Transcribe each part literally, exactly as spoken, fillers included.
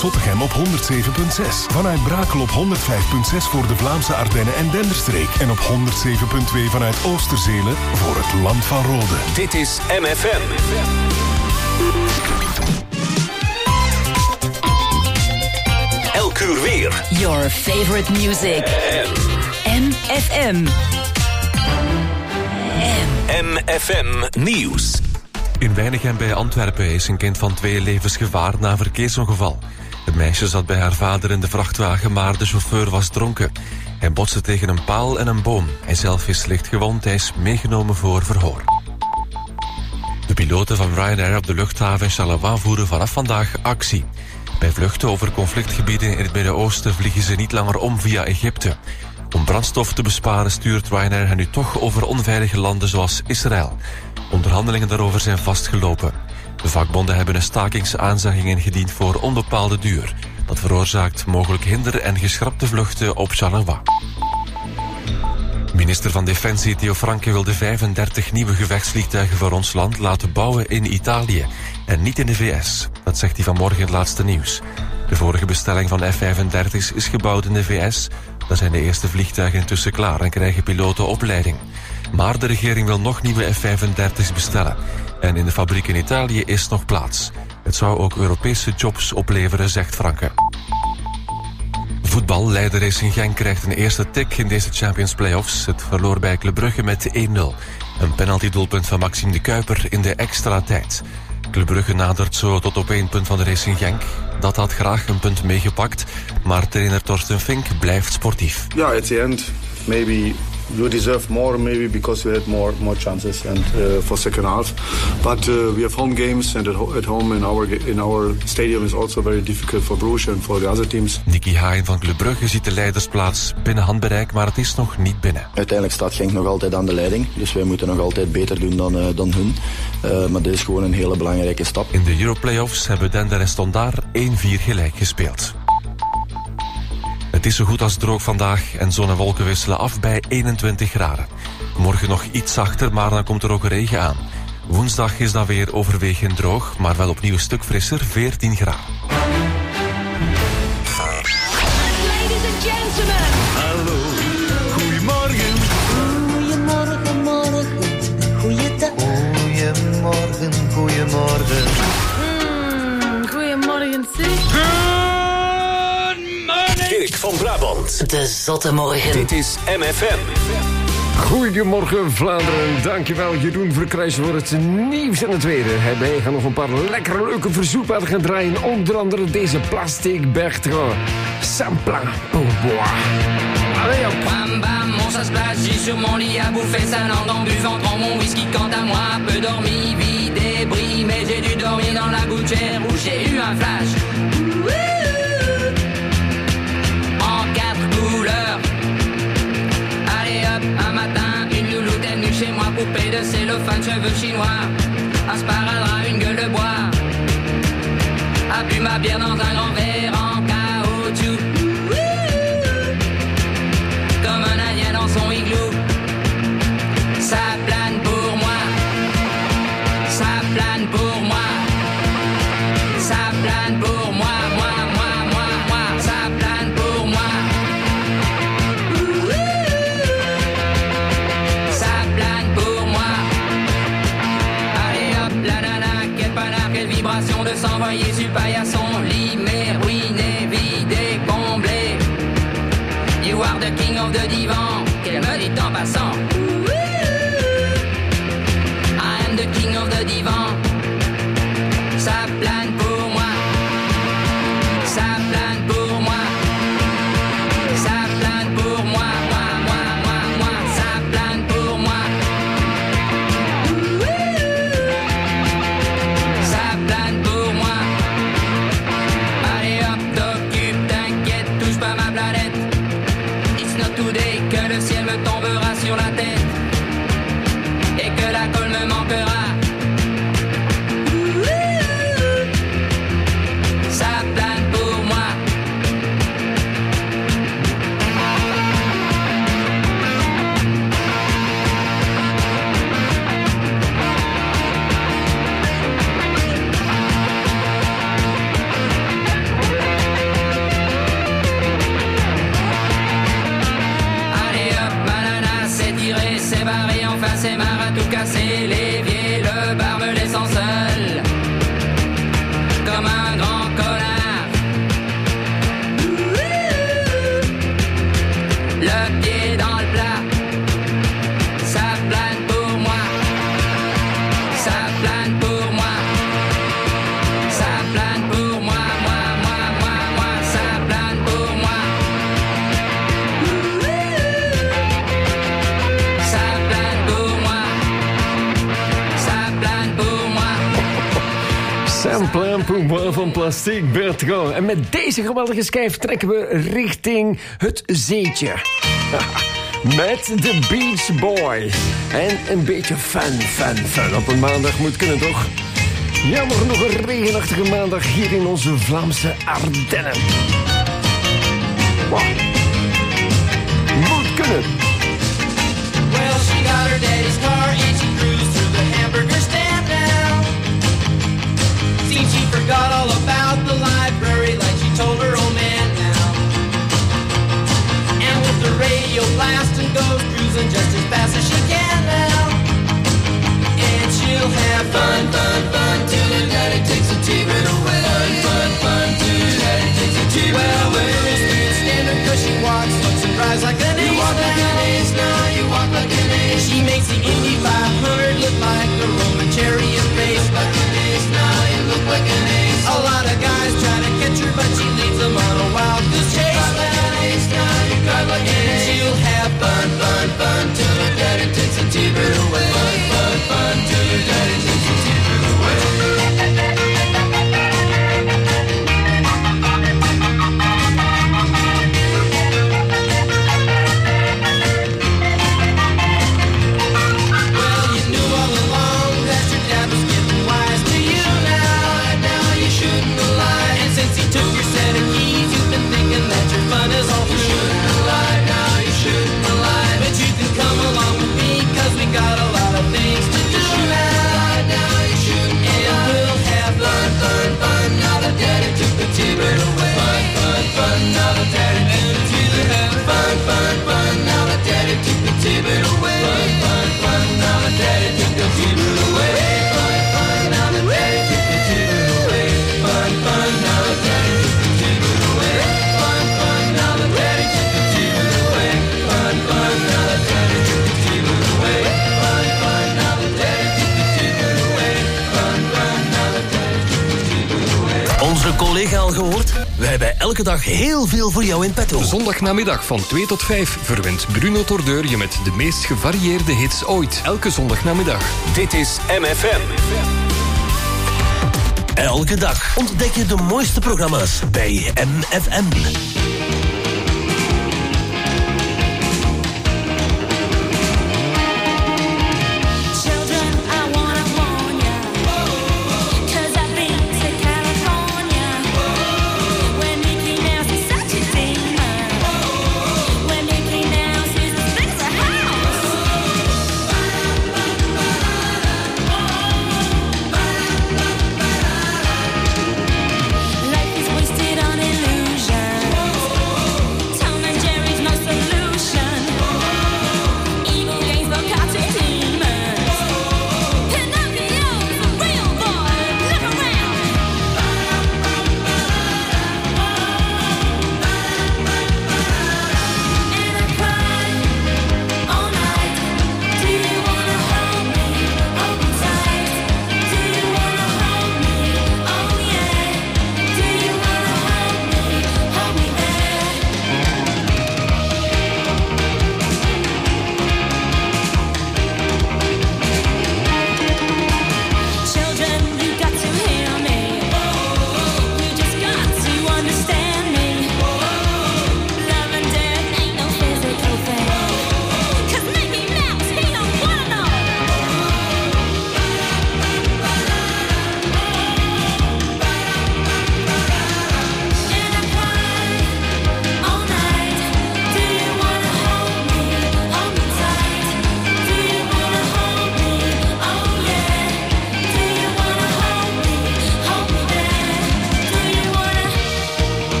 Zottegem op honderd zeven komma zes. Vanuit Brakel op honderd vijf komma zes voor de Vlaamse Ardennen en Denderstreek. En op honderd zeven komma twee vanuit Oosterzelen voor het Land van Rode. Dit is M F M. Elk uur weer. Your favorite music. M F M. M F M Nieuws. In Weinigem bij Antwerpen is een kind van twee levensgevaar na een verkeersongeval. Het meisje zat bij haar vader in de vrachtwagen, maar de chauffeur was dronken. Hij botste tegen een paal en een boom. Hij zelf is licht gewond, hij is meegenomen voor verhoor. De piloten van Ryanair op de luchthaven Charleroi voeren vanaf vandaag actie. Bij vluchten over conflictgebieden in het Midden-Oosten vliegen ze niet langer om via Egypte. Om brandstof te besparen stuurt Ryanair hen nu toch over onveilige landen zoals Israël. Onderhandelingen daarover zijn vastgelopen. De vakbonden hebben een stakingsaanzegging ingediend voor onbepaalde duur. Dat veroorzaakt mogelijk hinder en geschrapte vluchten op Charleroi. Minister van Defensie Theo Franke wil de vijfendertig nieuwe gevechtsvliegtuigen voor ons land laten bouwen in Italië en niet in de V S. Dat zegt hij vanmorgen in het laatste nieuws. De vorige bestelling van F vijfendertig is gebouwd in de V S. Daar zijn de eerste vliegtuigen intussen klaar en krijgen piloten opleiding. Maar de regering wil nog nieuwe F vijfendertig's bestellen. En in de fabriek in Italië is nog plaats. Het zou ook Europese jobs opleveren, zegt Franke. Voetbal, leider Racing Genk krijgt een eerste tik in deze Champions Playoffs. Het verloor bij Club Brugge met één nul. Een penaltydoelpunt van Maxime de Kuiper in de extra tijd. Club Brugge nadert zo tot op één punt van de Racing Genk. Dat had graag een punt meegepakt, maar trainer Torsten Fink blijft sportief. Ja, yeah, at the end, maybe we deserve more, maybe because we had more more chances and uh, for second half. But uh, we have home games and at, ho- at home in our in our stadium is also very difficult for Bruges and for the other teams. Nicky Hagen van Club Brugge ziet de leidersplaats binnen handbereik, maar het is nog niet binnen. Uiteindelijk staat Genk nog altijd aan de leiding, dus wij moeten nog altijd beter doen dan, uh, dan hun. Uh, maar dit is gewoon een hele belangrijke stap. In de Europlayoffs hebben Dender en Stondar één vier gelijk gespeeld. Het is zo goed als droog vandaag en zon en wolken wisselen af bij eenentwintig graden. Morgen nog iets zachter, maar dan komt er ook regen aan. Woensdag is dan weer overwegend droog, maar wel opnieuw een stuk frisser, veertien graden. Ladies and gentlemen. Hallo, goedemorgen. Goedemorgen, morgen, goeiedag. Goedemorgen, goedemorgen. Mm, goedemorgen, zeg. Dirk van Brabant. De zotte morgen. Dit is M F M. Goedemorgen Vlaanderen, dankjewel Jeroen Verkruijs voor het nieuws en het weer. Wij gaan nog een paar lekkere leuke verzoekplaten gaan draaien, onder andere deze Plastic Bertrand. Sampla pour boire. Allez hop. Bam bam, mon ça se place, j'ai sur mon lit à bouffer sa langue en buvant, prends mon whisky quant à moi, peu dormi, vie débris, mais j'ai dû dormir dans la gouttière où j'ai eu un flash. En quatre couleurs. Allez hop, un matin, une louloute est venue chez moi, poupée de cellophane, cheveux chinois, un sparadrap, une gueule de bois, a bu ma bière dans un grand verre en caoutchouc, comme un indien dans son igloo. Ça plane pour moi, ça plane pour moi, ça plane pour moi, moi, moi, moi, moi, ça plane pour moi. Ça plane pour moi. Allez hop, la nana, quel panard, quelle vibration de s'envoyer sur le paillasson. Limé, ruiné, vidé, comblé. You are the king of the divan, qu'elle me dit en passant. I am the king of the divan. Ça plane pour moi. Ça plane pour moi. Ça plane pour moi. Moi, moi, moi, moi. Ça plane pour moi. Ça plane pour moi. Allez hop, t'occupe, t'inquiète, touche pas ma planète. It's not today que le ciel me tombera sur la tête et que la colle me manquera. Un plein pour moi van Plastic Bertrand. En met deze geweldige schijf trekken we richting het zeetje. Met de Beach Boys. En een beetje fun, fun, fun. Op een maandag moet kunnen, toch? Jammer genoeg een regenachtige maandag hier in onze Vlaamse Ardennen. Wow. Moet kunnen. Well, she got her daddy's car and she cruised through the hamburger stand now. Seems she forgot all about the library like she told her old man now. And with the radio blasting goes cruising just as fast as she can now. And she'll have fun, fun, fun till her daddy takes a T-bird away. Fun, fun, fun till her daddy takes a T-bird well, away. Well, the girls can't stand her 'cause she walks, looks and cries like an ace. You walk like an ace now, you walk like an ace. She makes the Indy five hundred look like a Roman chariot race. You look like an ace now, you look like an ace. A lot of guys try to catch her, but she leads them on a wild goose chase. You drive like an ace now, you drive like an ace. And she'll have fun, fun, fun till her daddy takes a T-bird away. Fun, fun, fun till her daddy takes a T-bird away. Onze collega al gehoord? We hebben elke dag heel veel voor jou in petto. Zondagnamiddag van twee tot vijf verwint Bruno Tordeur je met de meest gevarieerde hits ooit. Elke zondagnamiddag. Dit is M F M. Elke dag ontdek je de mooiste programma's bij M F M. Life is wasted on illusion.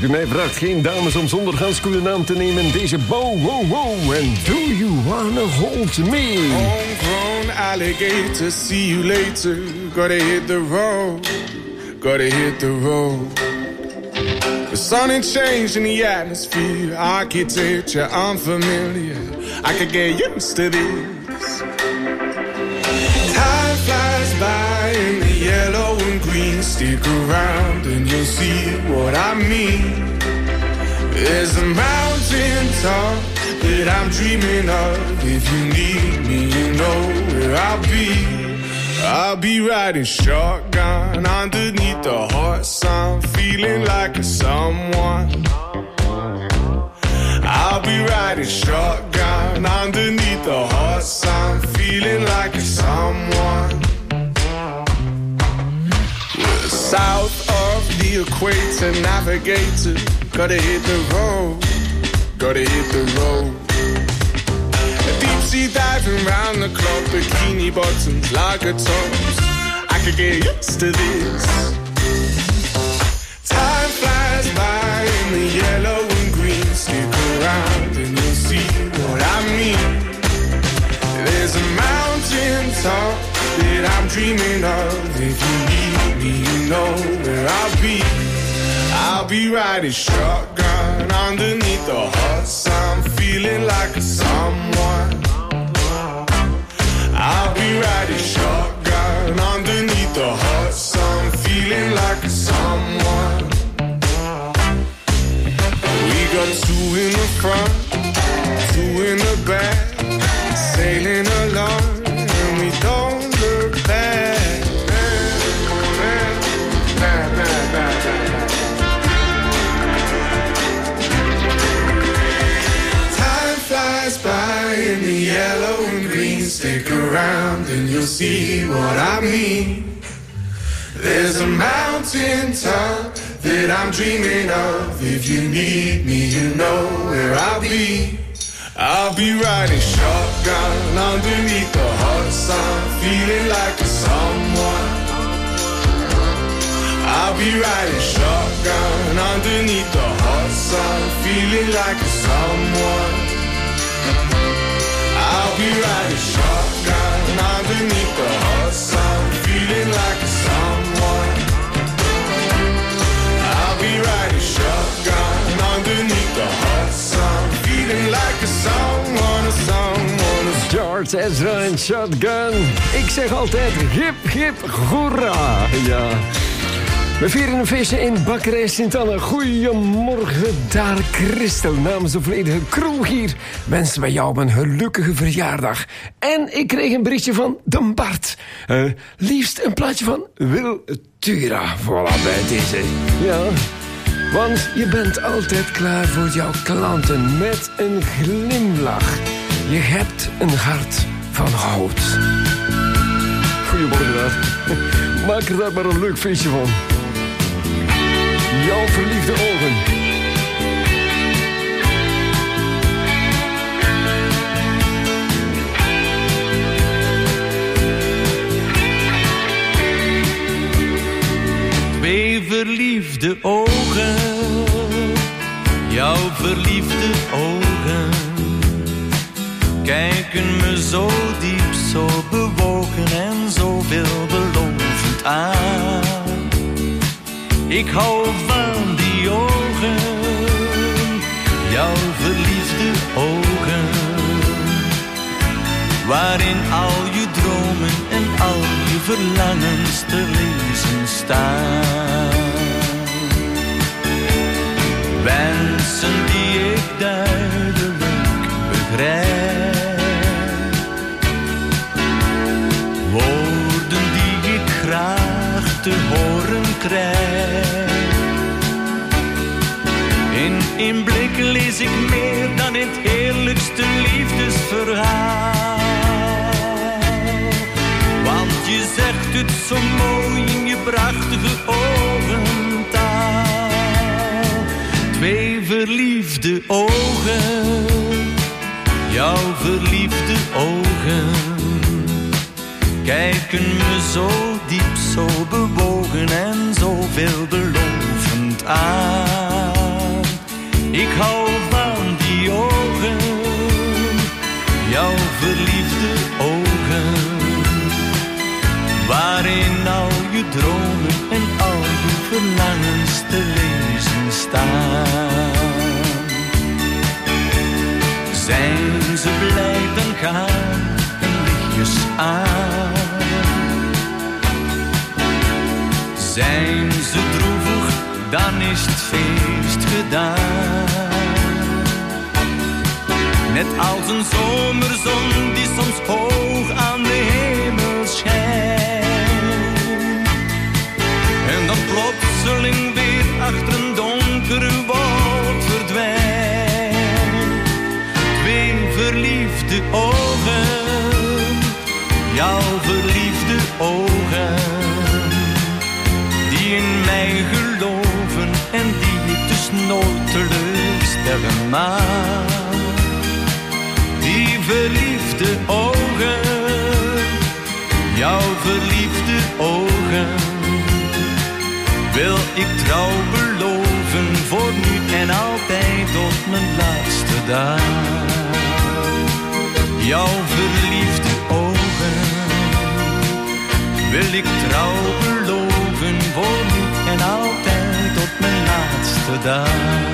u mij vraagt, geen dames om zonder handschoenen naam te nemen. Deze bow, wow, wow. En do you wanna hold me? Homegrown alligator, see you later. Gotta hit the road, gotta hit the road. The sun ain't changed in the atmosphere. Architecture unfamiliar. I could get used to this. Time flies by in the yellow and green. Stick around and you'll see what I mean. There's a mountain top that I'm dreaming of. If you need me, you know where I'll be. I'll be riding shotgun underneath the hot sun, feeling like a someone. I'll be riding shotgun underneath the hot sun, feeling like a someone. We're south of the equator, navigator. Gotta hit the road, gotta hit the road. Deep sea diving round the clock, bikini bottoms, lager tops. I could get used to this. Time flies by in the yellow and green. Stick around and you'll see what I mean. There's a mountain top that I'm dreaming of. If you need me, you know where I'll be. I'll be riding shotgun underneath the hot sun, feeling like a someone. I'll be riding shotgun underneath the hot sun, feeling like a someone. We got two in the front, two in the back, sailing along, and we don't look back. Flies by in the yellow and green. Stick around and you'll see what I mean. There's a mountain top that I'm dreaming of. If you need me, you know where I'll be. I'll be riding shotgun underneath the hot sun, feeling like a someone. I'll be riding shotgun underneath the hot sun, feeling like a someone. I'll be riding shotgun underneath the hot sun, feeling like a someone. I'll be riding shotgun underneath the hot sun, feeling like a someone, a someone, a George Ezra en Shotgun. Ik zeg altijd hip, hip, hoera. Ja. We vieren een feestje in Bakkerij Sint-Anne. Goedemorgen daar, Christel. Namens de volledige crew hier wensen wij jou een gelukkige verjaardag. En ik kreeg een berichtje van de Bart. Uh, liefst een plaatje van Wil Tura. Voilà, bij deze. Ja, want je bent altijd klaar voor jouw klanten met een glimlach. Je hebt een hart van hout. Goedemorgen daar. Maak er daar maar een leuk feestje van. Jouw verliefde ogen. Twee verliefde ogen. Jouw verliefde ogen. Kijken me zo diep, zo bewogen en zo veelbelovend aan. Ik hou van die ogen, jouw verliefde ogen, waarin al je dromen en al je verlangens te lezen staan. Wensen die ik duidelijk begrijp, woorden die ik graag te horen krijg. In één blik lees ik meer dan het heerlijkste liefdesverhaal. Want je zegt het zo mooi in je prachtige ogentaal. Twee verliefde ogen, jouw verliefde ogen, kijken me zo diep, zo bewogen en zo veelbelovend aan. Ik hou van die ogen, jouw verliefde ogen, waarin al je dromen en al je verlangens te lezen staan. Zijn ze blij, dan gaan hun lichtjes aan. Zijn ze droevig, dan is het feest gedaan. Net als een zomerzon die soms hoog aan de hemel schijnt. En dan plotseling weer achter een donkere wolk verdwijnt. Twee verliefde ogen, jouw verliefde ogen, die in mij geloven en die ik dus nooit teleurstellen mag. Die verliefde ogen, jouw verliefde ogen, wil ik trouw beloven voor nu en altijd tot mijn laatste dag. Jouw verliefde ogen, wil ik trouw beloven voor nu en altijd tot mijn laatste dag.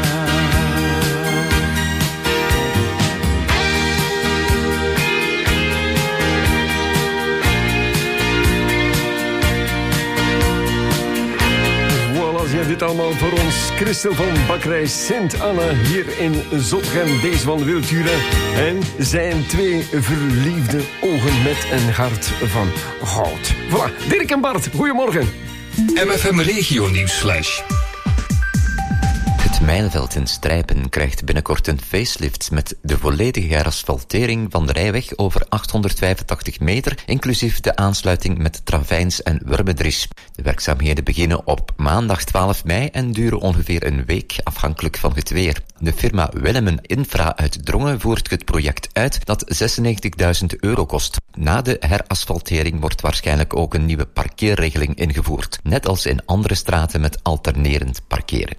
Ja, dit allemaal voor ons. Christel van Bakkerij Sint-Anne hier in Zottegem. Deze van Wiltura. En zijn twee verliefde ogen met een hart van goud. Voilà. Dirk en Bart, goedemorgen. M F M Regio Nieuwsflash. Het Mijnenveld in Strijpen krijgt binnenkort een facelift met de volledige herasfaltering van de rijweg over achthonderdvijfentachtig meter, inclusief de aansluiting met Travijns en Wurmedries. De werkzaamheden beginnen op maandag twaalf mei en duren ongeveer een week, afhankelijk van het weer. De firma Willemen Infra uit Drongen voert het project uit dat zesennegentigduizend euro kost. Na de herasfaltering wordt waarschijnlijk ook een nieuwe parkeerregeling ingevoerd, net als in andere straten met alternerend parkeren.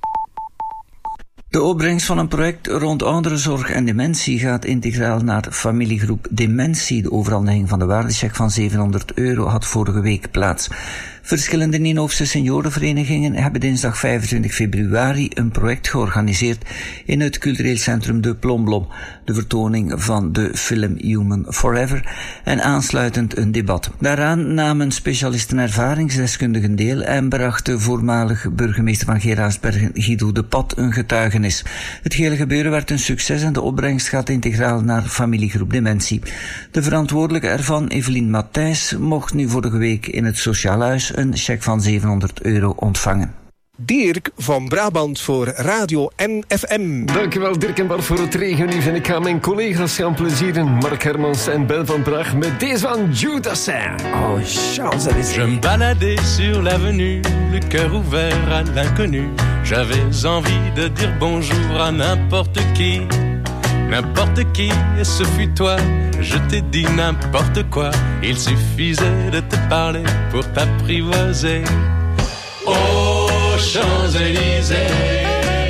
De opbrengst van een project rond ouderenzorg en dementie gaat integraal naar familiegroep Dementie. De overhandiging van de waardecheck van zevenhonderd euro had vorige week plaats. Verschillende Nienhoofse seniorenverenigingen hebben dinsdag vijfentwintig februari een project georganiseerd in het cultureel centrum De Plomblom. De vertoning van de film Human Forever en aansluitend een debat. Daaraan namen specialisten ervaringsdeskundigen deel en bracht de voormalige burgemeester van Geraardsbergen Guido de Pat een getuigenis. Het hele gebeuren werd een succes en de opbrengst gaat integraal naar familiegroep Dementie. De verantwoordelijke ervan, Evelien Matthijs, mocht nu vorige week in het Sociaal Huis een cheque van zevenhonderd euro ontvangen. Dirk van Brabant voor Radio M F M. Dankjewel Dirk en Bart voor het regionieuws. En ik ga mijn collega's gaan plezieren. Mark Hermans en Ben van Praag met deze van Judassin. Oh, Champs-Élysées. Je me baladais sur l'avenue, le cœur ouvert à l'inconnu. J'avais envie de dire bonjour à n'importe qui. N'importe qui, et ce fut toi. Je t'ai dit n'importe quoi. Il suffisait de te parler pour t'apprivoiser. Oh, Champs-Élysées,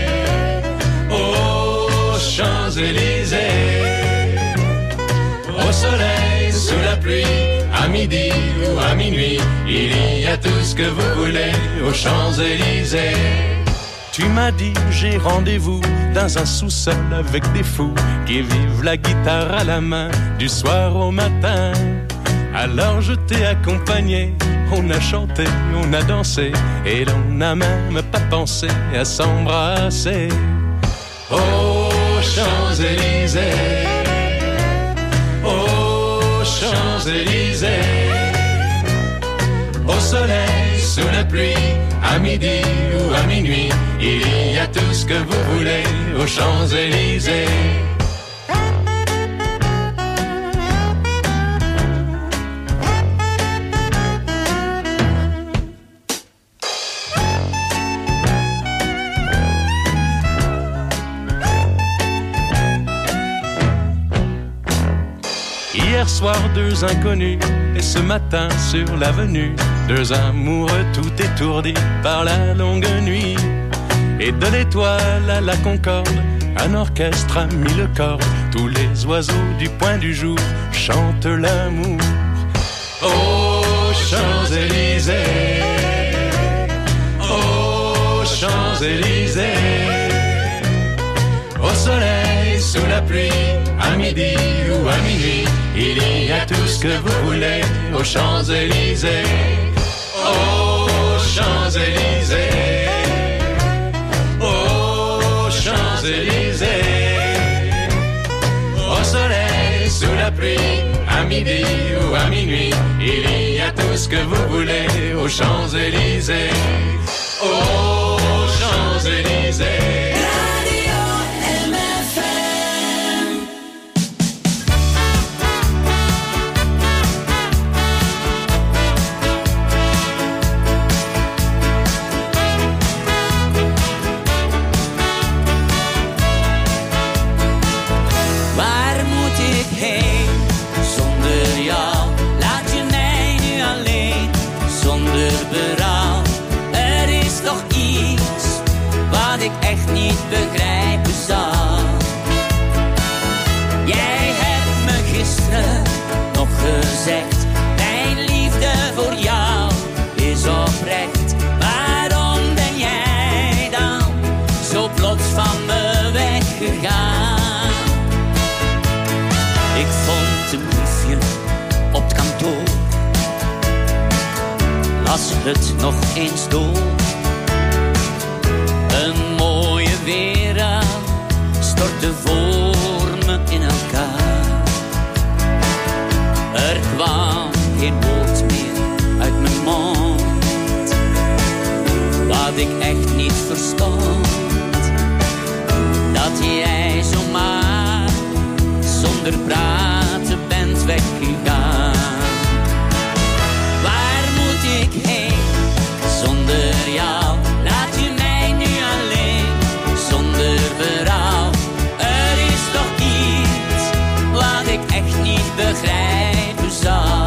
oh, Champs-Élysées, au soleil, sous la pluie, à midi ou à minuit, il y a tout ce que vous voulez aux Champs-Élysées. Tu m'as dit j'ai rendez-vous dans un sous-sol avec des fous qui vivent la guitare à la main du soir au matin. Alors je t'ai accompagné, on a chanté, on a dansé et l'on n'a même pas pensé à s'embrasser. Oh Champs-Élysées, oh Champs-Élysées, au soleil, sous la pluie, à midi ou à minuit, il y a tout ce que vous voulez aux Champs-Élysées. Hier soir, deux inconnus, et ce matin sur l'avenue, deux amoureux tout étourdis par la longue nuit. Et de l'étoile à la Concorde, un orchestre a mis le corps. Tous les oiseaux du point du jour chantent l'amour. Aux Champs-Élysées, aux Champs-Élysées, au soleil, sous la pluie, à midi ou à minuit, il y a tout ce que vous voulez aux Champs-Élysées. Aux Champs-Élysées, aux Champs-Élysées, au soleil, sous la pluie, à midi ou à minuit, il y a tout ce que vous voulez aux Champs-Élysées. Aux Champs-Élysées. Ik echt niet begrijpen zal. Jij hebt me gisteren nog gezegd, mijn liefde voor jou is oprecht. Waarom ben jij dan zo plots van me weggegaan? Ik vond een briefje op het kantoor, las het nog eens door. Een mooie wereld stortte voor me in elkaar. Er kwam geen woord meer uit mijn mond, wat ik echt niet verstond. Dat jij zomaar zonder praten bent weggegaan. Waar moet ik heen zonder jou? Laat je mij nu alleen, zonder berouw. Er is toch iets wat ik echt niet begrijpen zal.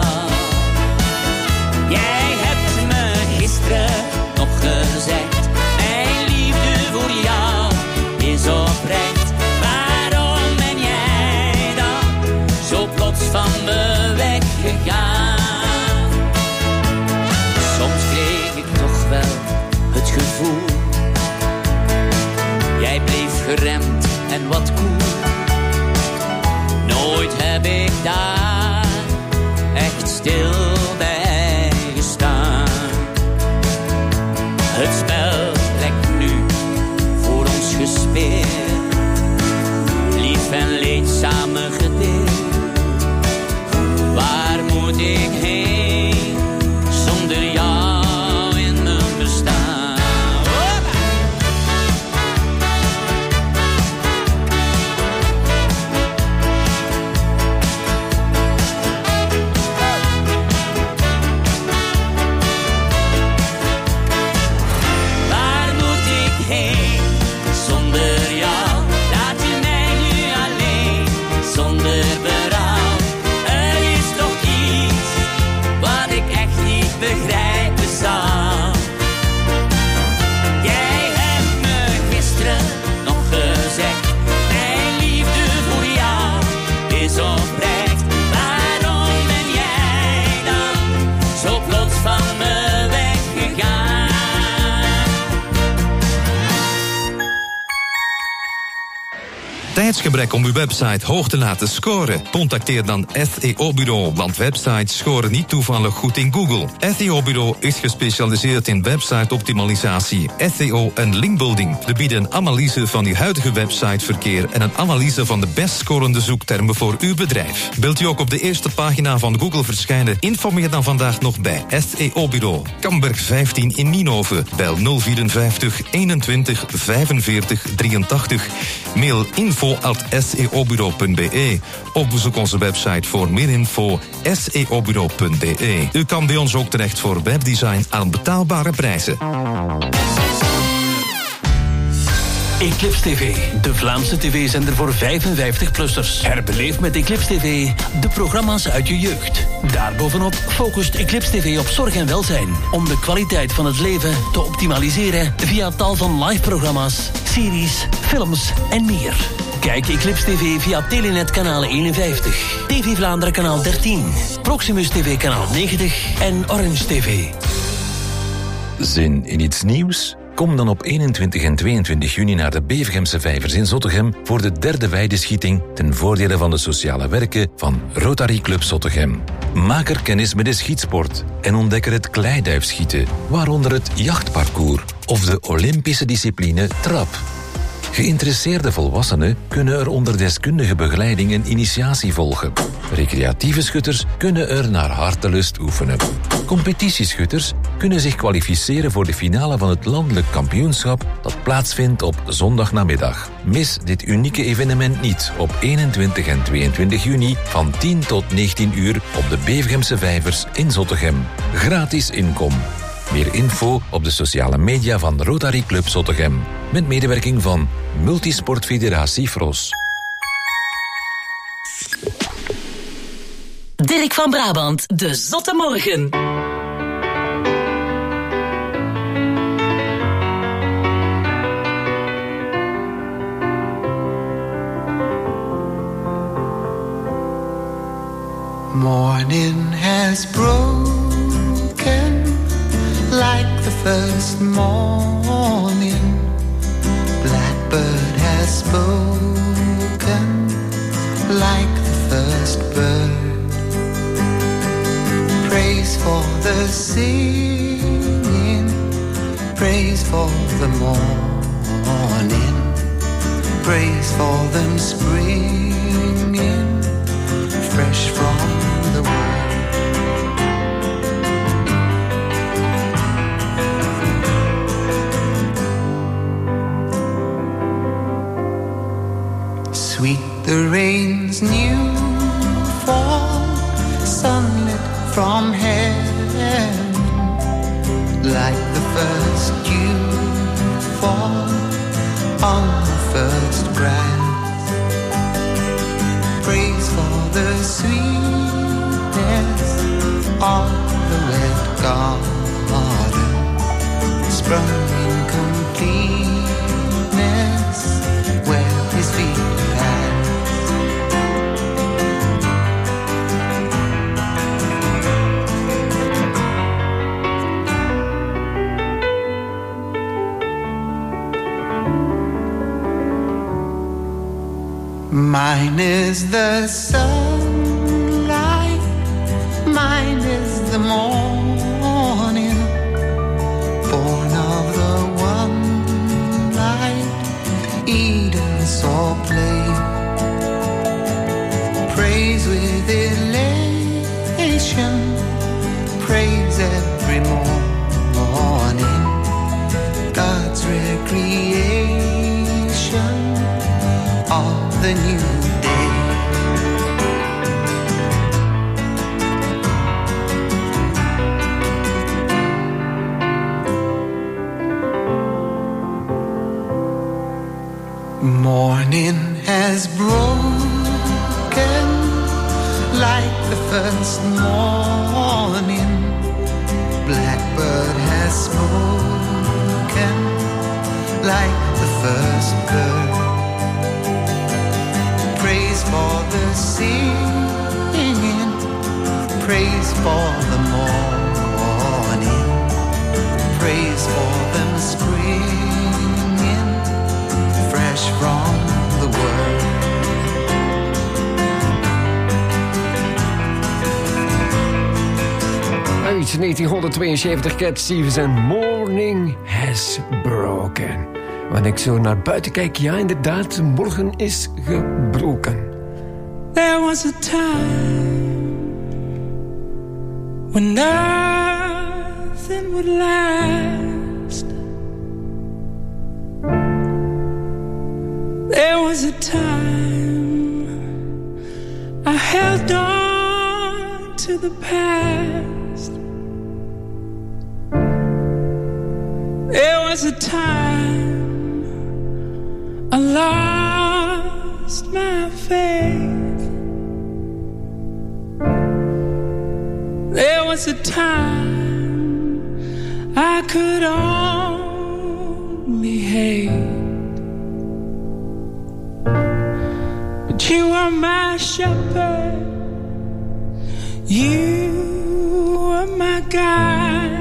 Jij hebt me gisteren nog gezegd, mijn liefde voor jou is oprecht. Waarom ben jij dan zo plots van me weggegaan? Soms kreeg ik toch wel het gevoel, jij bleef geremd en wat koel. Nooit heb ik daar echt stil bij gestaan. Het spel lijkt nu voor ons gespeeld, lief en leed samen gedeeld. Waar moet ik heen zonder jou in mijn bestaan? Tijdsgebrek om uw website hoog te laten scoren? Contacteer dan S E O-bureau, want websites scoren niet toevallig goed in Google. S E O-bureau is gespecialiseerd in website-optimalisatie, S E O en linkbuilding. We bieden een analyse van uw huidige websiteverkeer en een analyse van de best scorende zoektermen voor uw bedrijf. Wilt u ook op de eerste pagina van Google verschijnen? Informeer dan vandaag nog bij S E O-bureau. Kamberg vijftien in Nienhoven. Bel nul vierenvijftig eenentwintig vijfenveertig drieëntachtig. Mail info at s e o bureau punt b e. Of bezoek onze website voor meer info s e o bureau punt b e. U kan bij ons ook terecht voor webdesign aan betaalbare prijzen. Eclipse T V, de Vlaamse tv-zender voor vijfenvijftig-plussers. Herbeleef met Eclipse T V de programma's uit je jeugd. Daarbovenop focust Eclipse T V op zorg en welzijn, om de kwaliteit van het leven te optimaliseren via tal van live-programma's, series, films en meer. Kijk Eclipse T V via Telenet kanaal eenenvijftig, T V Vlaanderen kanaal dertien, Proximus T V kanaal negentig en Orange T V. Zin in iets nieuws? Kom dan op eenentwintig en tweeëntwintig juni naar de Bevergemse Vijvers in Zottegem voor de derde weideschieting ten voordele van de sociale werken van Rotary Club Zottegem. Maak er kennis met de schietsport en ontdek er het kleiduifschieten, waaronder het jachtparcours of de Olympische discipline trap. Geïnteresseerde volwassenen kunnen er onder deskundige begeleiding een initiatie volgen. Recreatieve schutters kunnen er naar hartelust oefenen. Competitieschutters kunnen zich kwalificeren voor de finale van het landelijk kampioenschap dat plaatsvindt op zondagnamiddag. Mis dit unieke evenement niet op eenentwintig en tweeëntwintig juni van tien tot negentien uur op de Bevergemse Vijvers in Zottegem. Gratis inkom. Meer info op de sociale media van Rotary Club Zottegem. Met medewerking van Multisportfederatie Fros. Dirk van Brabant, de Zotte Morgen. Morning has broken like the first morning. Blackbird has spoken like the first bird. Praise for the singing, praise for the morning, praise for them springing fresh from the world. Sweet the rain's new fall, sunlit from heaven, like the first dew fall on the first grass. Praise for the sweetness of the wet garden, sprung in completeness where his feet pass. Mine is the sunlight, mine is the morning, born of the one light Eden saw play. Praise with elation, praise every morning, God's recreation of the new day. Morning has broken like the first morning. Blackbird has spoken like the first bird. Praise for the singing, praise for the morning, praise for them springing fresh from the world. Uit negentienhonderdtweeënzeventig, Cat Stevens en Morning Has Broken. Wanneer ik zo naar buiten kijk, ja inderdaad, morgen is gebroken. There was a time when nothing would last. There was a time I held on to the past. There was a time lost my faith. There was a time I could only hate, but you are my shepherd, you are my guide.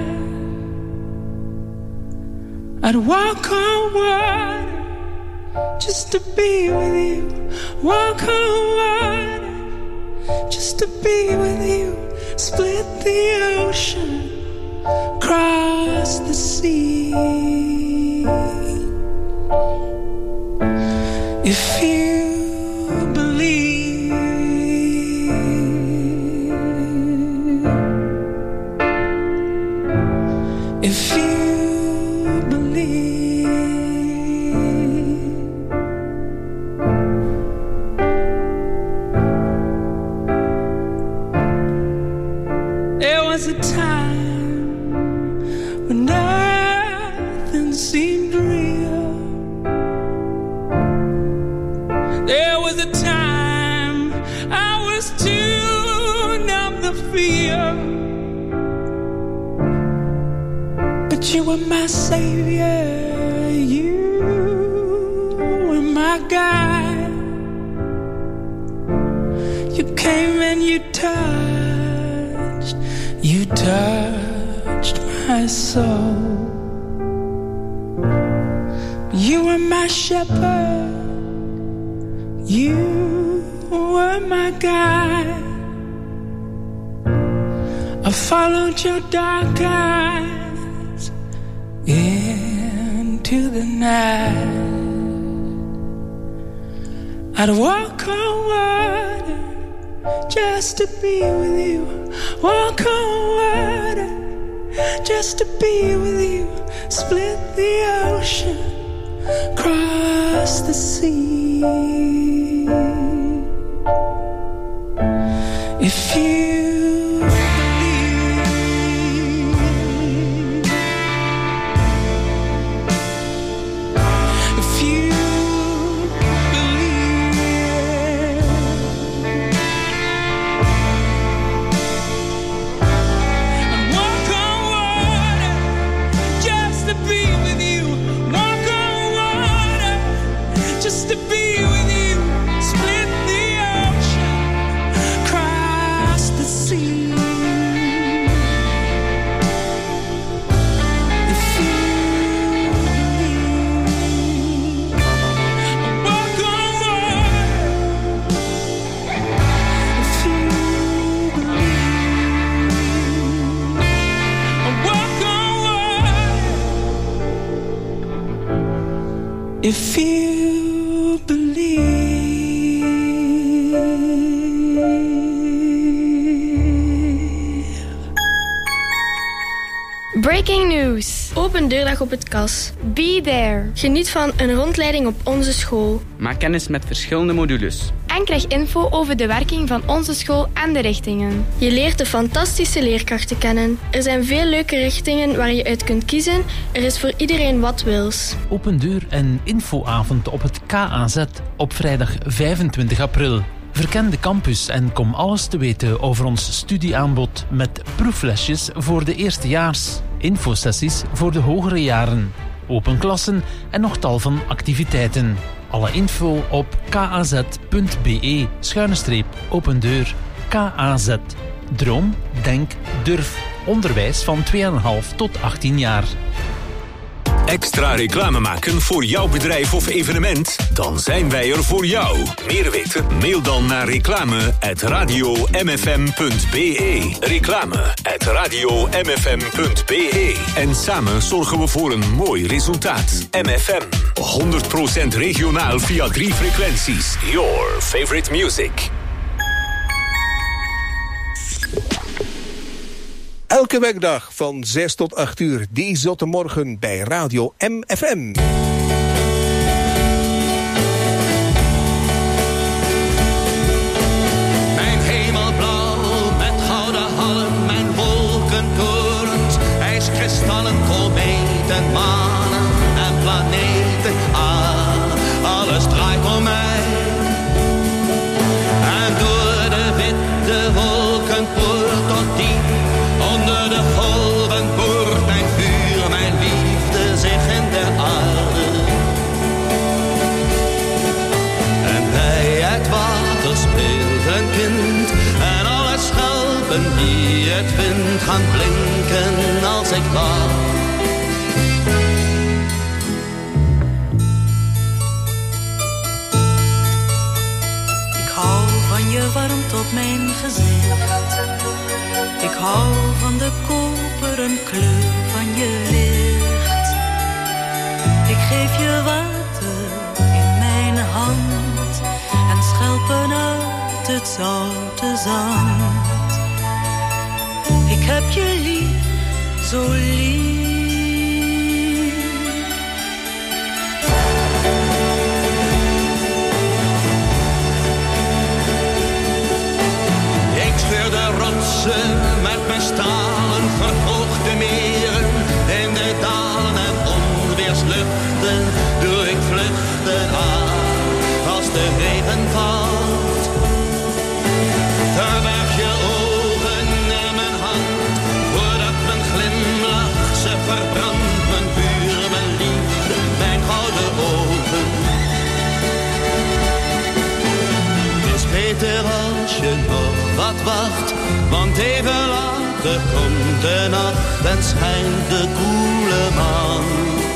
I'd walk on water just to be with you. Walk on water just to be with you. Split the ocean, cross the sea. If you believe, if you was a time when nothing seemed real. There was a time I was too numb to feel, but you were my savior, you were my guide. You came and you touched, you touched my soul. You were my shepherd, you were my guide. I followed your dark eyes into the night. I'd walk on water just to be with you. Walk on water just to be with you. Split the ocean, cross the sea. If you just to be with you, split the ocean, cross the sea. If you believe, walk on water. If you believe, walk on water. If you Breaking news. Open deurdag op het Kas. Be there. Geniet van een rondleiding op onze school. Maak kennis met verschillende modules. En krijg info over de werking van onze school en de richtingen. Je leert de fantastische leerkrachten kennen. Er zijn veel leuke richtingen waar je uit kunt kiezen. Er is voor iedereen wat wils. Open deur en infoavond op het K A Z op vrijdag vijfentwintig april. Verken de campus en kom alles te weten over ons studieaanbod met proeflesjes voor de eerstejaars, infosessies voor de hogere jaren, open klassen en nog tal van activiteiten. Alle info op kaz.be schuine streep open deur. K A Z. Droom, denk, durf. Onderwijs van twee komma vijf tot achttien jaar. Extra reclame maken voor jouw bedrijf of evenement? Dan zijn wij er voor jou. Meer weten? Mail dan naar reclame at radio m f m punt b e. Reclame at radio m f m punt b e. En samen zorgen we voor een mooi resultaat. M F M. honderd procent regionaal via drie frequenties. Your favorite music. Elke werkdag van zes tot acht uur, die zotte morgen bij Radio M F M. Mijn hemelblauw met gouden halm, mijn wolkentorens, ijskristallen, kometen, manen en planeten. Ah, alles zo speelt een kind. En alle schelpen die het vindt gaan blinken als ik lach. Ik hou van je warmte op mijn gezicht. Ik hou van de koperen kleur van je licht. Ik geef je water in mijn hand en schelpen uit het zoute zand. Ik heb je lief, zo lief. Ik scheur de rotsen met mijn stalen, verhoog de meren in de dalen en onweersluchten doe ik vluchten aan als de regen valt. Verberg je ogen in mijn hand voordat mijn glimlach ze verbrandt. Mijn vuur, mijn liefde, mijn gouden ogen. Het is beter als je nog wat wacht, want even later komt de nacht en schijnt de koele maan.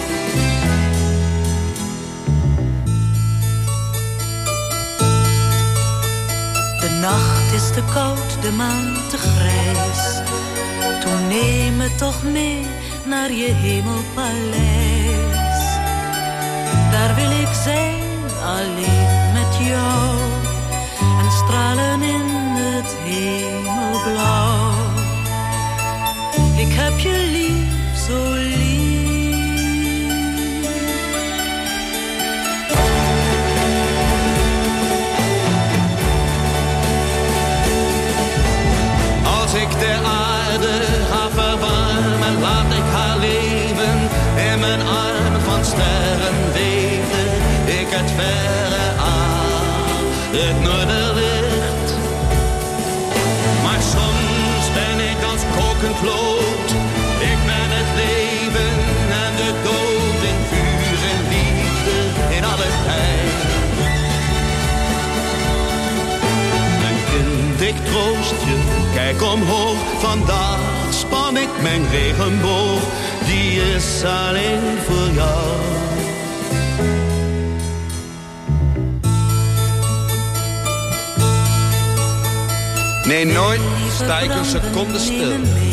De nacht is te koud, de maan te grijs. Toen neem me toch mee naar je hemelpaleis. Daar wil ik zijn, alleen met jou. En stralen in het hemelblauw. Ik heb je lief, zo lief. Als ik de aarde ga verwarmen, laat ik haar leven in mijn arm van sterren wegen. Ik het verre aan, het noorderlicht. Maar soms ben ik als kokend lood. Ik ben het leven en de dood in vuur en liefde in alle tijd. Mijn kind, ik troost je, kijk omhoog. Vandaag span ik mijn regenboog, die is alleen voor jou. Nee, nooit sta ik een seconde stil.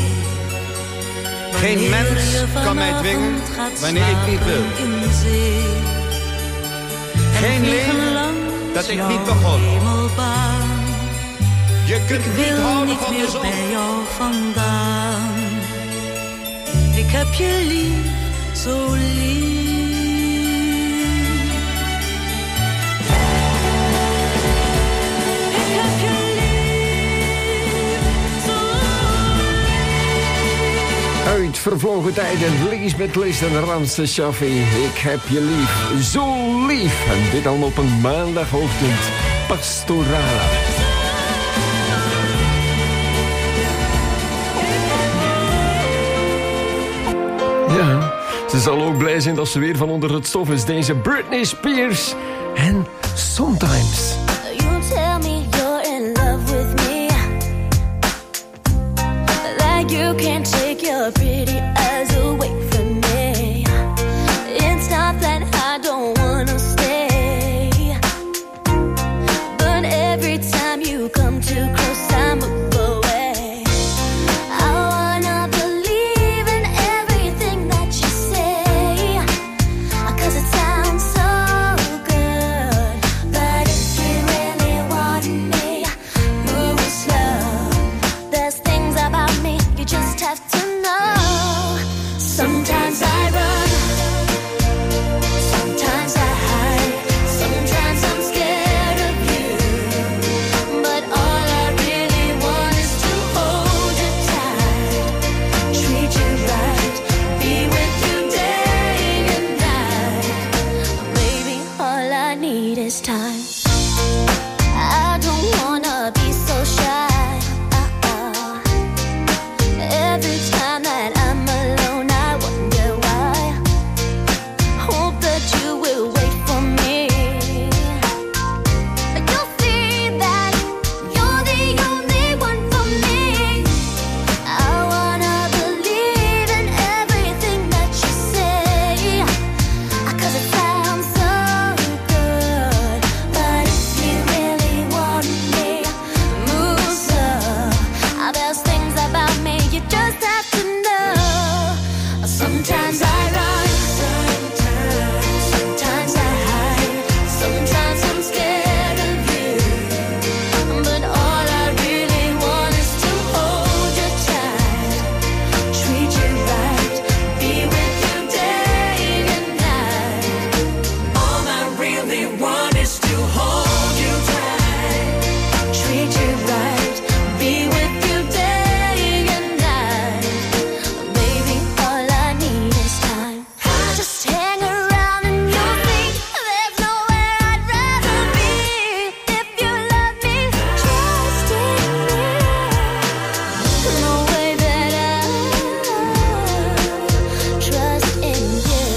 Geen mens kan mij dwingen wanneer ik niet wil. Geen leven dat ik niet begon. Je kunt niet houden van de zon. Bij jou vandaan. Ik heb je lief, zo lief. Uit vervlogen tijden, Lisbeth List en Ramse Shaffi. Ik heb je lief, zo lief. En dit allemaal op een maandagochtend. Pastorala. Ja, ze zal ook blij zijn dat ze weer van onder het stof is. Deze Britney Spears en Sometimes. You tell me you're in love with me, like you can't take your pretty eyes away from me. It's not that I don't wanna stay, but every time you come too close I move away. I wanna believe in everything that you say, 'cause it sounds so good. But if you really want me, move slow. There's things about me you just have to know. Sometimes I run, sometimes I hide, sometimes I'm scared of you, but all I really want is to hold you tight, treat you right, be with you day and night. Baby, all I need is time. I don't wanna be so shy. Uh-uh. Every time that I'm alone, I wonder why. Hope that you will wait for me. You'll see that is to hold you tight, treat you right, be with you day and night. Baby, all I need is time. Just hang around and you'll see there's nowhere I'd rather be. If you love me, trust in me. No way that I trust in you.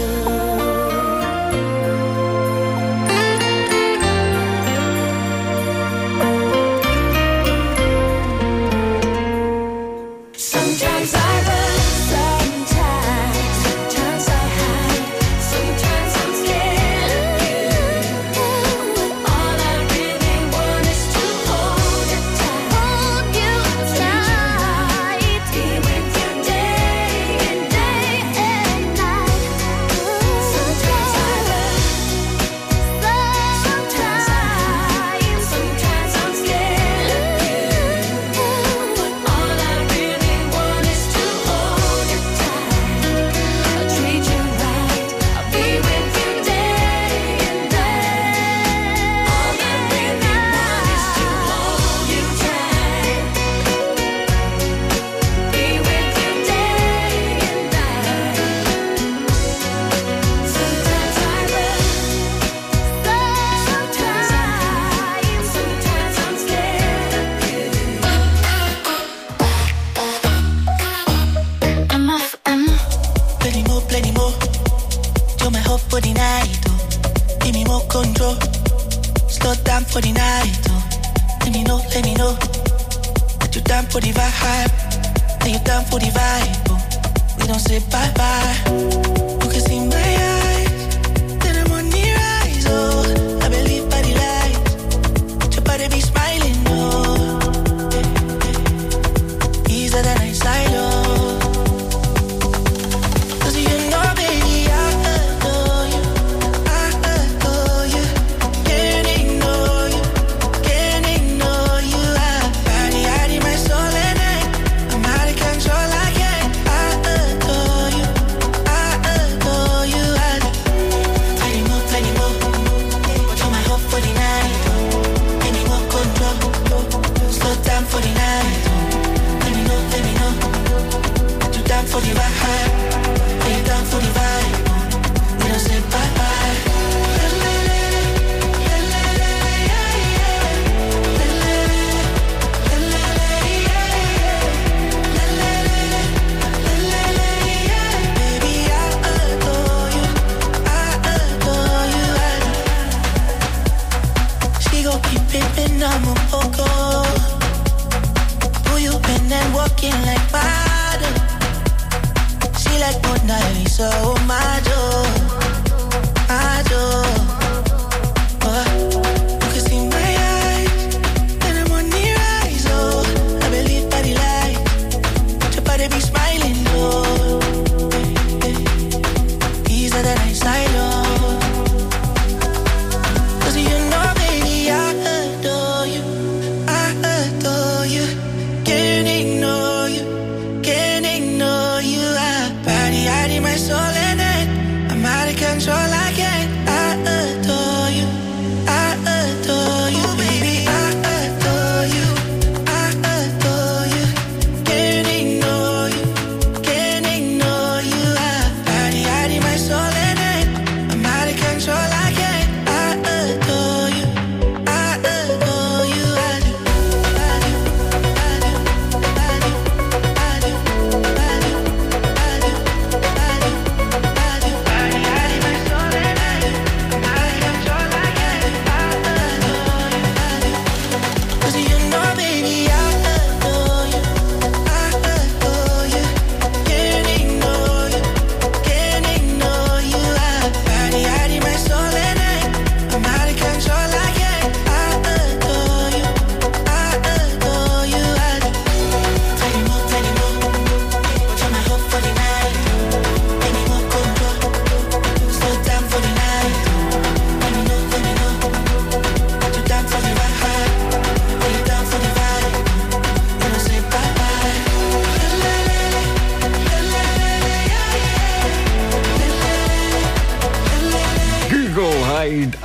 Sometimes I run, sometimes, sometimes I hide, sometimes I'm scared of you. All I really want is to hold you tight, hold you tight, be with you day and day and night. Sometimes I run, sometimes I hide, sometimes I'm scared of you. All I really want is to hold you tight, I'll treat you right, I'll be with you day and night. All I really want is to hold you tight, be with you day and night. Sometimes I run, sometimes I hide, sometimes I'm scared of you. M F M. Plenty more, plenty more. You're my hope for the night, oh. Give me more control. Slow down for the night, oh. Let me know, let me know that you're down for the vibe. That you're down for the vibe, oh. We don't say bye bye. You can see my eyes, then I'm on the rise, oh. I believe by the light, your body be smiling, oh. Easier than I silo. Cause you know, baby, I adore you, I adore you. Can't ignore you, can't ignore you. I body, I need my soul and I, I'm out of control, I can't. I adore you, I adore you. I plenty more, plenty more. You're my hope for the night, give me more control. Slow down for the night. Let me know, let me know that you're down for the vibe. Are you down for the vibe? We don't say bye bye. Baby, I adore you, I adore you. She gon' keep pimpin', I'm a poco. Who you been and walking like water? She like Mona Lisa, oh my joy, my joy. Oh, you can see my eyes, then I'm on the rise, oh. I believe by the light, your body be smiling, oh. Easier than I silo. Cause you know, baby, I adore you, I adore you. Can't ignore you, can't ignore you. I body, I need my soul and I, I'm out of control, I can't. I adore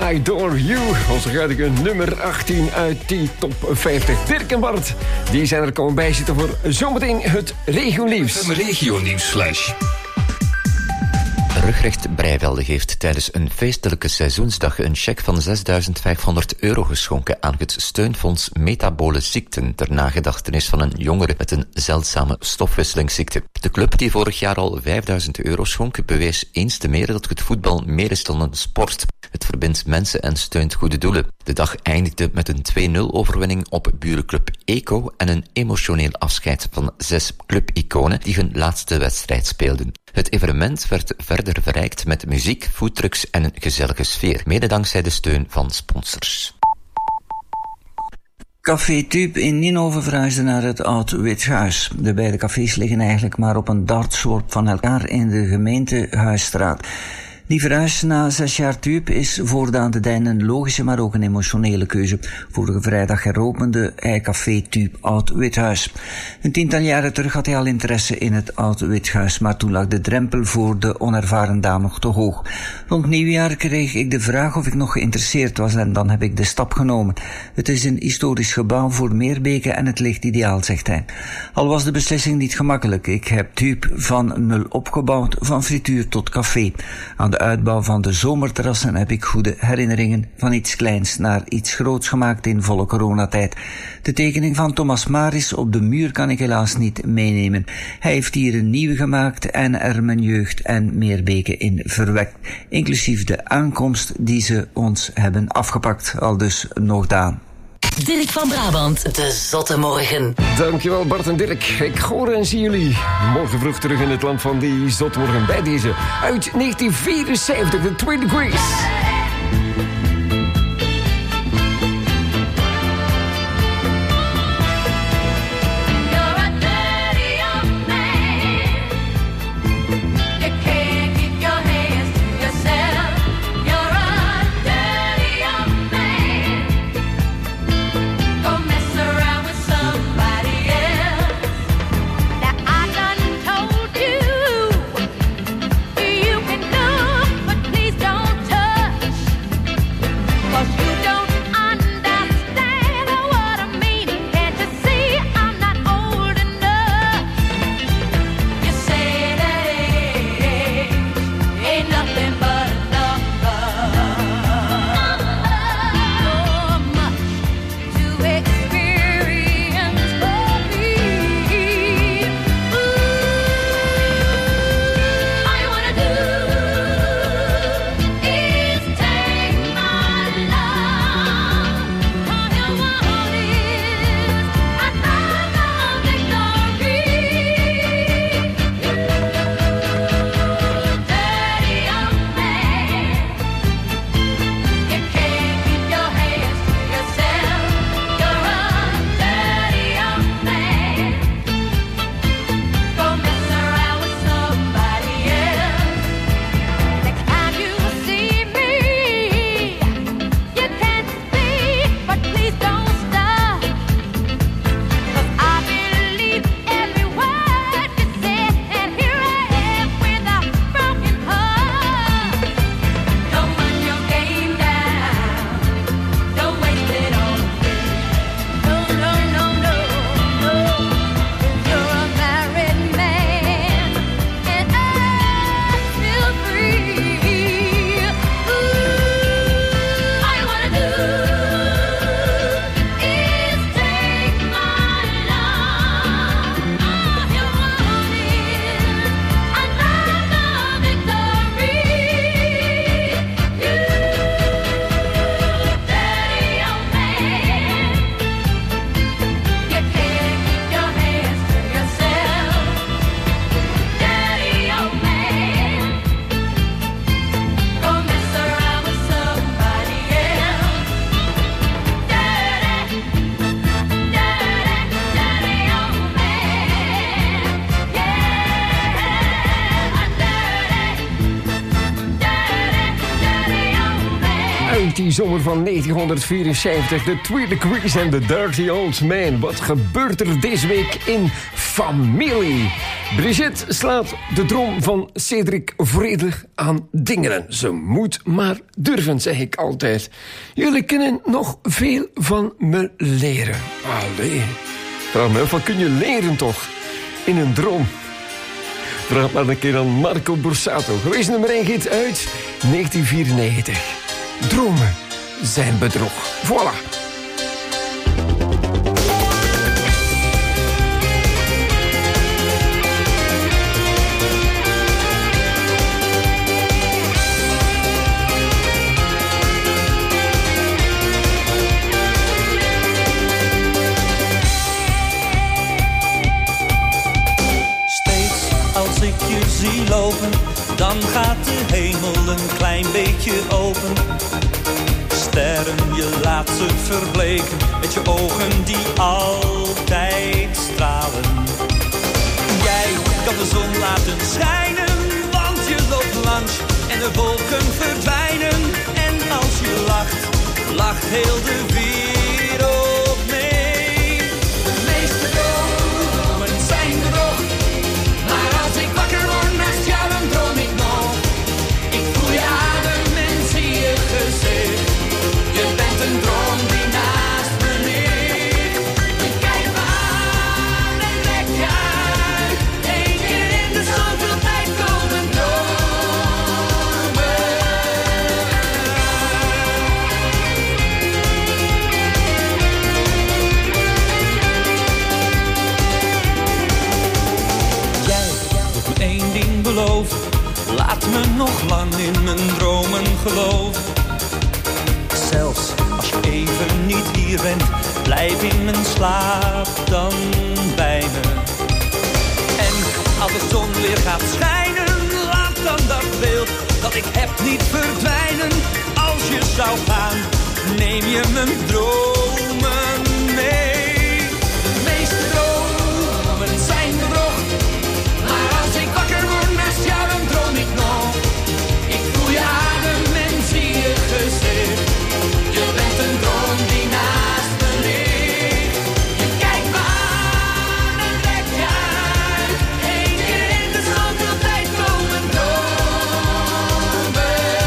Adore You. Onze huidige nummer achttien uit die top vijftig. Dirk en Bart, die zijn er komen bijzitten voor zometeen het regionieuws. Een regionieuwsflash. Rugrecht Breivelde heeft tijdens een feestelijke seizoensdag een cheque van zesduizend vijfhonderd euro geschonken aan het steunfonds Metabole Ziekten ter nagedachtenis van een jongere met een zeldzame stofwisselingsziekte. De club die vorig jaar al vijfduizend euro schonk bewees eens te meer dat het voetbal meer is dan een sport. Het verbindt mensen en steunt goede doelen. De dag eindigde met een twee nul overwinning op burenclub Eco en een emotioneel afscheid van zes clubiconen die hun laatste wedstrijd speelden. Het evenement werd verder verrijkt met muziek, foodtrucks en een gezellige sfeer, mede dankzij de steun van sponsors. Café Tube in Ninove verhuisde naar het Oud-Withuis. De beide cafés liggen eigenlijk maar op een dartsworp van elkaar in de gemeente Huisstraat. Die verhuis na zes jaar Tube is voor Daan de Dijn een logische, maar ook een emotionele keuze. Vorige vrijdag heropende hij Café Tube Oud-Withuis. Een tiental jaren terug had hij al interesse in het Oud-Withuis, maar toen lag de drempel voor de onervaren Daan nog te hoog. Rond nieuwjaar kreeg ik de vraag of ik nog geïnteresseerd was en dan heb ik de stap genomen. Het is een historisch gebouw voor Meerbeke en het ligt ideaal, zegt hij. Al was de beslissing niet gemakkelijk. Ik heb Tube van nul opgebouwd, van frituur tot café. Aan de uitbouw van de zomerterrassen heb ik goede herinneringen, van iets kleins naar iets groots gemaakt in volle coronatijd. De tekening van Thomas Maris op de muur kan ik helaas niet meenemen. Hij heeft hier een nieuwe gemaakt en er mijn jeugd en Meerbeke in verwekt, inclusief de aankomst die ze ons hebben afgepakt, al dus nog Daan. Dirk van Brabant, de Zotte Morgen. Dankjewel Bart en Dirk. Ik hoor en zie jullie morgen vroeg terug in het land van die Zotte Morgen bij deze. Uit negentien vierenzeventig, de Twin Degrees. Told you, you can do, but please don't touch. zomer van negentienhonderdvierenzeventig. De Three Degrees and the Dirty Old Man. Wat gebeurt er deze week in familie? Brigitte slaat de droom van Cedric volledig aan dingelen. Ze moet maar durven, zeg ik altijd. Jullie kunnen nog veel van me leren. Allee. Vraag me af, wat kun je leren toch? In een droom. Vraag maar een keer aan Marco Borsato. Geweest nummer één hit uit negentien vierennegentig. Dromen zijn bedrog. Voilà. Als ik je zie lopen, dan gaat de hemel een klein beetje open. Sterren, je laat ze verbleken, met je ogen die altijd stralen. Jij kan de zon laten schijnen, want je loopt langs en de wolken verdwijnen. En als je lacht, lacht heel de wereld mee. De meeste dromen zijn bedrog. Maar als ik wakker word naast jou, dan droom ik nog. Ik voel je adem en zie je gezicht. Je bent een droom die naast me ligt. Je kijkt me aan en lekt je uit. Eén keer in de zoveel tijd komen dromen. Jij doet me één ding beloven. Laat me nog lang in mijn dromen geloven. Zelfs als je even niet hier bent, blijf in mijn slaap dan bij me. En als de zon weer gaat schijnen, laat dan dat beeld dat ik heb niet verdwijnen. Als je zou gaan, neem je mijn dromen mee. De meeste dromen zijn bedrog. Maar als ik wakker word naast jou, dan droom ik nog. Ik voel je adem en zie je gezicht. Je bent een droom die naast me ligt. Je kijkt me aan en lekt je uit. Eén keer in de zoveel tijd komen dromen.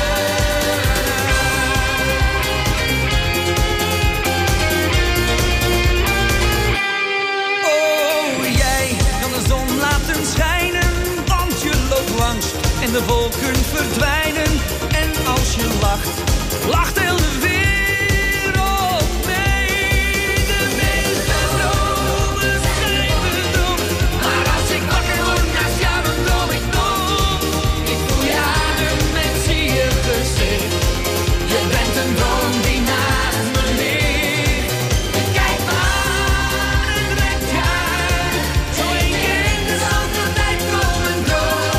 Oh, jij kan de zon laten schijnen, want je loopt langs en de wolken verdwijnen. En als je lacht, lacht heel de wereld mee. De meeste dromen zijn bedrog. Maar als ik wakker word naast jou, dan droom ik nog. Ik voel je adem en zie je gezicht. Je bent een droom die naast me ligt. Je kijkt me aan en lekt je uit. Zo één keer in de zoveel tijd komen dromen.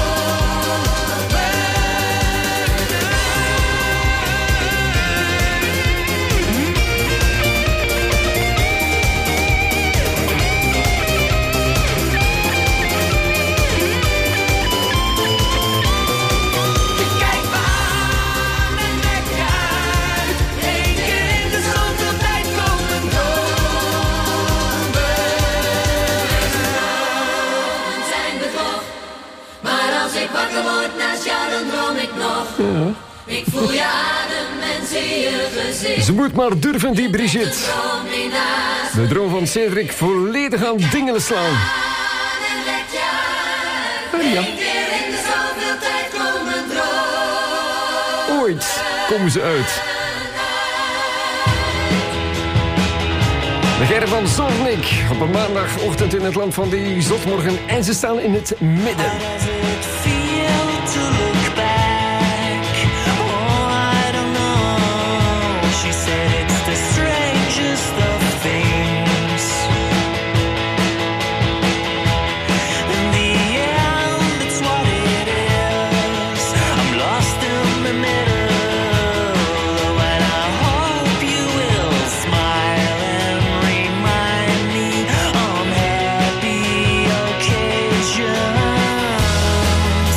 Je kijkt me aan en lekt je uit. Eén keer in de zoveel tijd komen dromen. Zijn bedrog. Maar als ik wakker word naast jou, dan droom ik nog. Ik voel je adem en zie je gezicht. Ze moet maar durven, die Brigitte. Droom die naast De droom van Cedric volledig aan dingelen slaan. en lekt je uit. Ah, ja. Eén keer in de zoveel tijd komen dromen. Ooit komen ze uit. De Gerrit van Zornik op een maandagochtend in het land van die zotmorgen. En ze staan in het midden. Occasion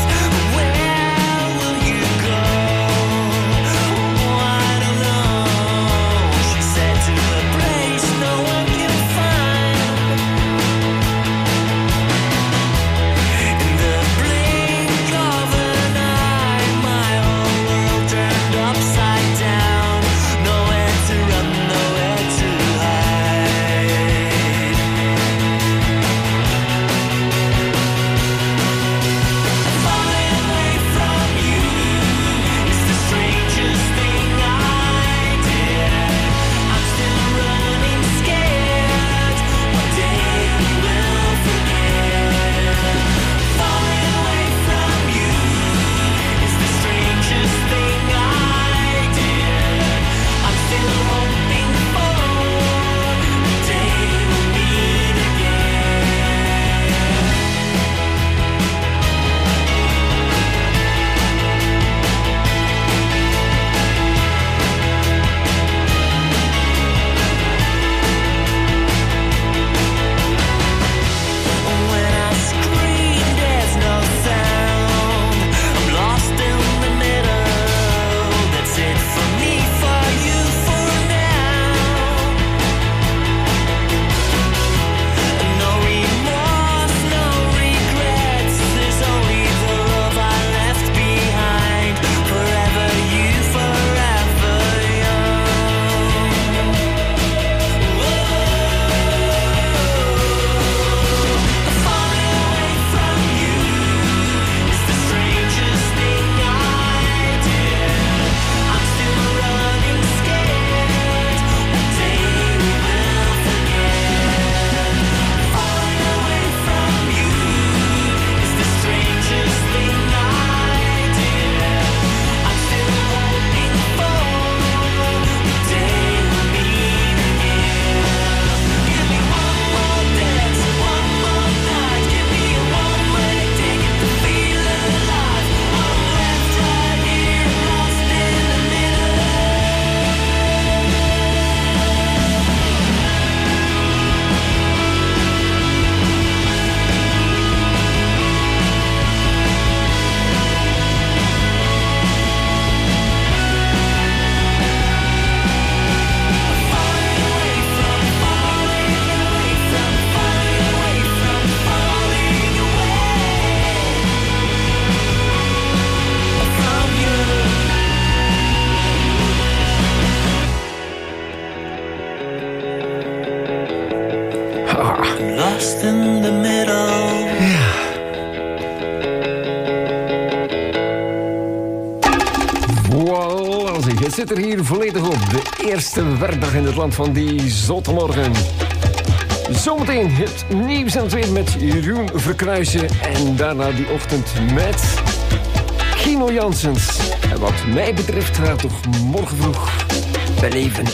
lost in the middle. Ja. Voilà, zeg. Het zit er hier volledig op. De eerste werkdag in het land van die zotte morgen. Zometeen het nieuws en het weer met Jeroen Verkruijsen. En daarna die ochtend met Kino Janssens. En wat mij betreft gaat toch morgen vroeg beleven